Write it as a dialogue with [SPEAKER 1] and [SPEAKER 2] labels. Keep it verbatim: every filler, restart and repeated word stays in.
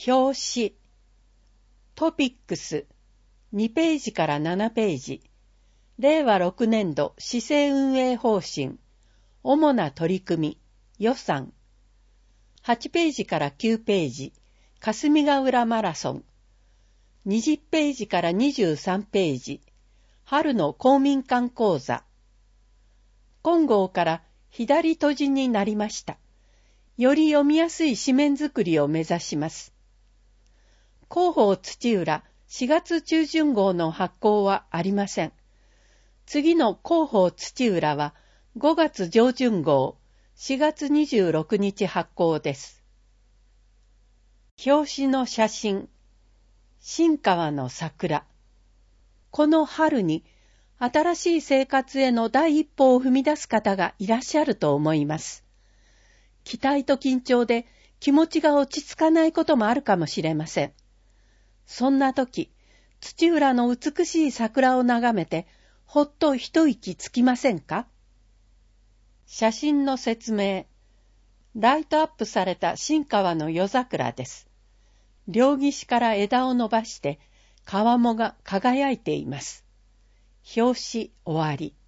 [SPEAKER 1] 表紙。トピックス。にページからななページ。れいわろくねんど市政運営方針。主な取り組み。予算。はちページからきゅうページ。霞ヶ浦マラソン。にじゅっページからにじゅうさんページ。春の公民館講座。今号から左閉じになりました。より読みやすい紙面作りを目指します。広報土浦しがつ中旬号の発行はありません。次の広報土浦はごがつ上旬号しがつにじゅうろくにち発行です。表紙の写真。新川の桜。この春に新しい生活への第一歩を踏み出す方がいらっしゃると思います。期待と緊張で気持ちが落ち着かないこともあるかもしれません。そんな時、土浦の美しい桜を眺めて、ほっと一息つきませんか？写真の説明。ライトアップされた新川の夜桜です。両岸から枝を伸ばして、川面が輝いています。表紙終わり。